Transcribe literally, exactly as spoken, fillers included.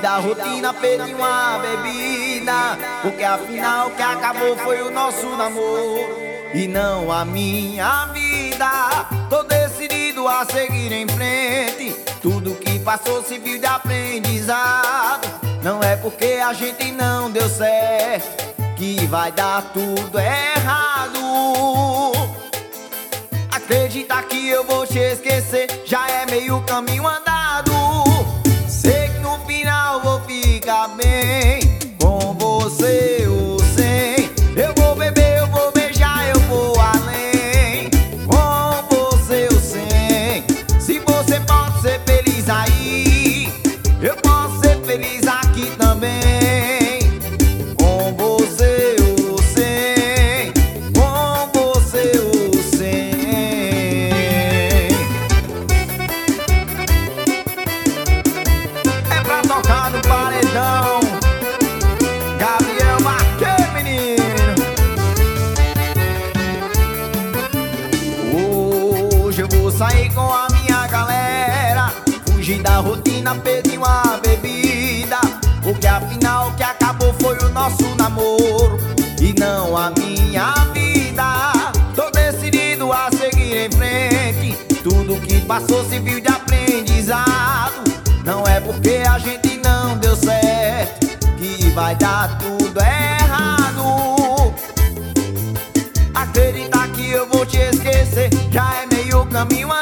da rotina, pedi uma bebida, porque afinal o que acabou foi o nosso namoro e não a minha vida. Tô decidido a seguir em frente, tudo que passou serviu de aprendizado. Não é porque a gente não deu certo que vai dar tudo errado. Acredita que eu vou te esquecer, já é meio caminho andado. Sei que no final vou ficar bem, com você ou sem. Eu vou beber, eu vou beijar, eu vou além, com você ou sem. Se você pode ser feliz aí, eu posso ser feliz aqui também. Com você ou sem, com você ou sem. É pra tocar no paredão, Gabriel Marquez, menino. Hoje eu vou sair com a minha galera, fugir da rotina, pedir uma bebida, porque afinal o que acabou foi o nosso namoro e não a minha vida. Tô decidido a seguir em frente, tudo que passou serviu de aprendizado. Não é porque a gente não deu certo que vai dar tudo errado. Acredita que eu vou te esquecer, já é meio caminho